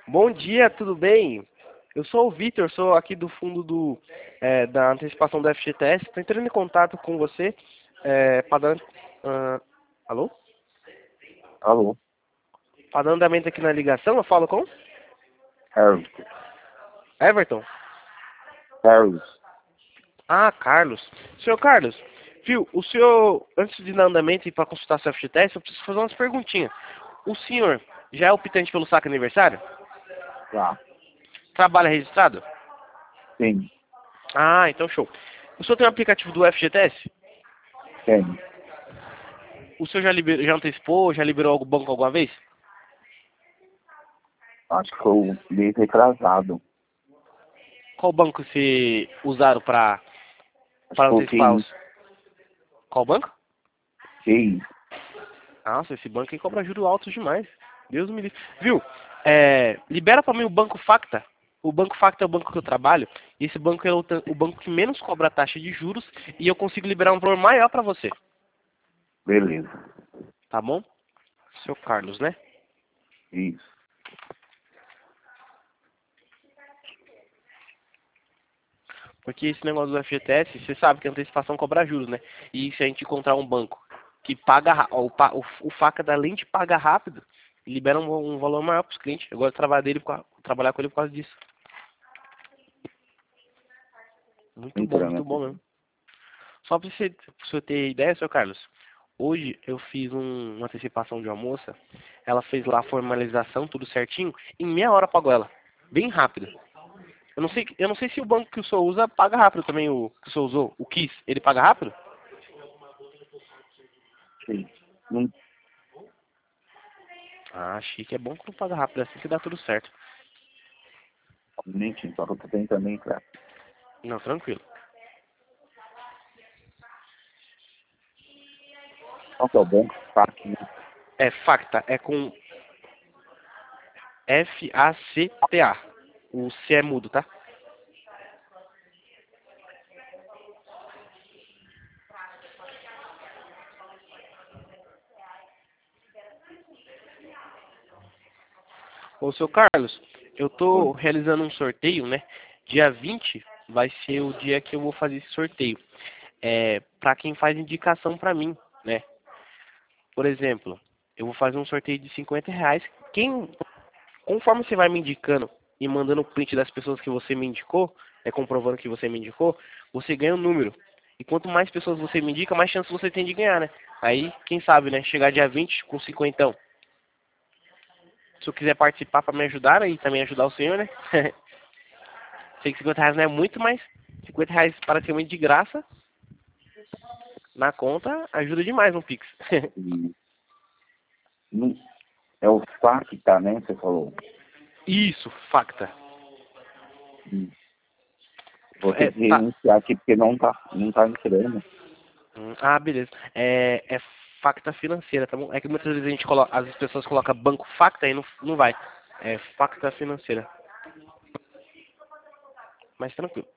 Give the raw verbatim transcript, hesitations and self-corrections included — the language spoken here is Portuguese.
Bom dia, tudo bem? Eu sou o Vitor, sou aqui do fundo do, é, da antecipação do F G T S. Estou entrando em contato com você é, para dar, ah, alô? Alô, Para dar andamento aqui na ligação. Eu falo com Carlos. Everton. Carlos. Ah, Carlos. Senhor Carlos, viu, o senhor, antes de dar andamento e para consultar seu F G T S, eu preciso fazer umas perguntinhas. O senhor já é optante pelo saque aniversário? Tá. Trabalha registrado? Sim, Ah, então show. O senhor tem um aplicativo do F G T S? tem. O senhor já, liber, já antecipou, já liberou o banco alguma vez? Acho que eu li retrasado. Qual banco se usaram para Acho para que antecipar coloquei os... Qual banco? seis. Nossa, esse banco aí cobra juros altos demais. Deus me livre. Viu? É, libera para mim o Banco Facta. O Banco Facta é o banco que eu trabalho. E esse banco é o, ta- o banco que menos cobra taxa de juros. E eu consigo liberar um valor maior para você. Beleza. Tá bom? Seu Carlos, né? Isso. Porque esse negócio do F G T S, você sabe que a antecipação cobra juros, né? E se a gente encontrar um banco que paga, ra- ó, o, pa- o, o faca da lente paga rápido, libera um, um valor maior para os clientes. Eu gosto de trabalhar, dele, por causa- trabalhar com ele por causa disso. Muito bom, Entrando muito bom aqui. mesmo. Só para você, pra você ter ideia, seu Carlos, hoje eu fiz um- uma antecipação de uma moça, ela fez lá a formalização, tudo certinho, em meia hora pagou ela. Bem rápido. Eu não sei, eu não sei se o banco que o senhor usa paga rápido também, o que o senhor usou, o Kiss, ele paga rápido? Seis. Não, Ah, chique, é bom que não paga rápido, é assim que dá tudo certo. nem tinha, só que eu tô tentando entrar. Não, tranquilo. Qual que é o banco? Tá aqui. É Facta, é com F A C T A. O C é mudo, tá? Ô, seu Carlos, eu tô Oi. realizando um sorteio, né? Dia vinte vai ser o dia que eu vou fazer esse sorteio. É, para quem faz indicação pra mim, né? Por exemplo, eu vou fazer um sorteio de cinquenta reais. Quem, conforme você vai me indicando e mandando o print das pessoas que você me indicou, é comprovando que você me indicou, você ganha um número. E quanto mais pessoas você me indica, mais chance você tem de ganhar, né? Aí, quem sabe, né? Chegar dia vinte com cinquentão. Se eu quiser participar para me ajudar, né? E também ajudar o senhor, né? Sei que cinquenta reais não é muito, mas cinquenta reais praticamente de graça na conta ajuda demais no Pix. E não, é o S A C, tá, né? Você falou. Isso, facta. Isso. Vou ter É, que tá. reiniciar aqui porque não tá, não tá entrando. Hum, Ah, beleza. É, é facta financeira, tá bom? É que muitas vezes a gente coloca, as pessoas colocam banco facta e não, não vai. É facta financeira. Mas tranquilo.